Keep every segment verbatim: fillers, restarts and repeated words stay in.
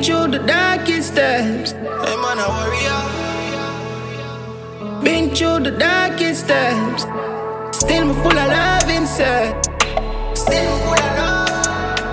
been through the darkest times. Hey man, a warrior. Been through the darkest times. Still me full of love inside. Still full of love.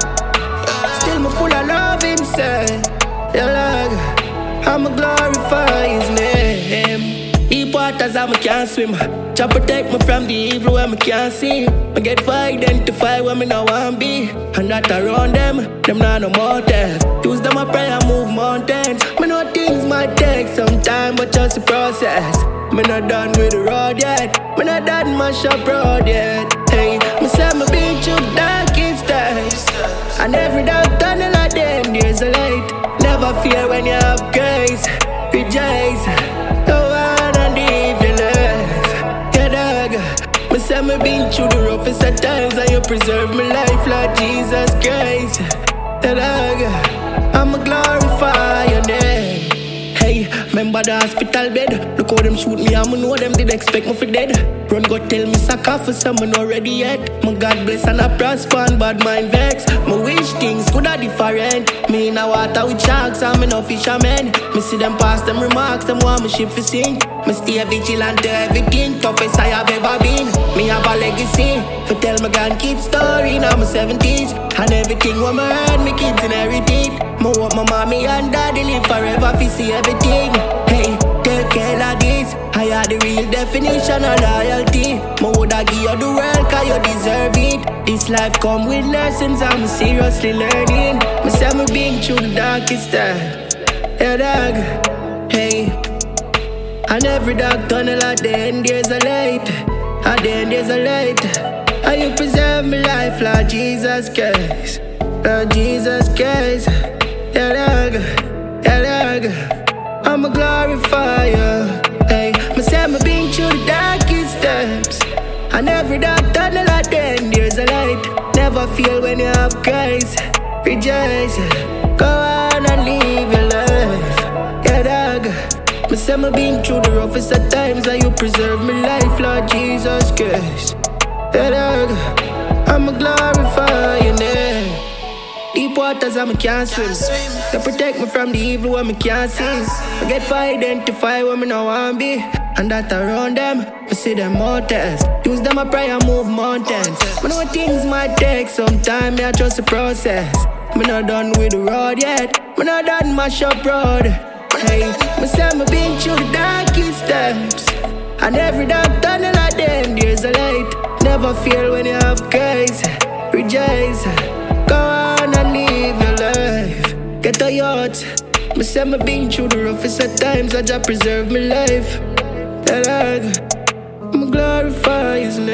Still me full of love inside. Yeah, Lord, I'ma glorify His name. Deep waters I can't swim. Jah protect me from the evil where me can't see. I get for identify where me now want be. And that around them, them not no more death. Use them a prayer, move mountains. Me know things might take some time, but just the process. Me not done with the road yet. Me not done my shop road yet. Hey, me say me been through the darkest times. And every dark tunnel at the end there's a light. Never fear when you have grace. Rejoice. Go on and live your life. Yeah, dog. Me say me been through the roughest of times, and you preserve my life, Lord Jesus Christ. Yeah, dog. I'ma glorify your name. Hey, remember the hospital bed? Look how them shoot me, I'ma know them did expect me for dead. Run go tell me sucker for someone already yet. My God bless and I prosper and bad mind vex. My wish things coulda different. Me in a water with sharks, I'm no fisherman. Me see them pass them remarks, them want my ship to sink. Me stay vigilant to everything, toughest I have ever been. Me have a legacy, for tell my grandkids story now my seventies. And everything what me heard, me kids inherit it. Me hope my mommy and daddy live forever fi see everything. Hey, take care of this. I had the real definition of loyalty. Me woulda give you the world cause you deserve it. This life come with lessons I'm seriously learning. Me say me been through the darkest time. Yeah, dog. Hey. And every dark tunnel at the end there's a light. At the end there's a light. And you preserve my life, Lord Jesus Christ. Lord Jesus Christ. Yeah, dog. Yeah, dog. I'ma glorify you. Hey, me say me been through the darkest times. And every dark tunnel at the end there's a light. Never feel when you have Christ. Rejoice. Go on and live your life. Yeah, dog. Me say me been through the roughest of times, and you preserve my life, Lord Jesus Christ. Yeah, dog. I'ma glorify your name. Deep waters I can't swim. They protect me from the evil where me can't see. I get for identify where me now want be. And that around them, I see them mountains. Use them a prayer, move mountains. Me know things might take some time, me I trust the process. Me not done with the road yet. Me not done my shop road. Hey, me say me been through the darkest times. And every dark tunnel at the end there's a light. Never fear when you have Christ. Rejoice. Go on and live your life. Get a yacht. Me say me been through the roughest of times, I just preserve my life. Yeah, Lord, I'ma glorify His name.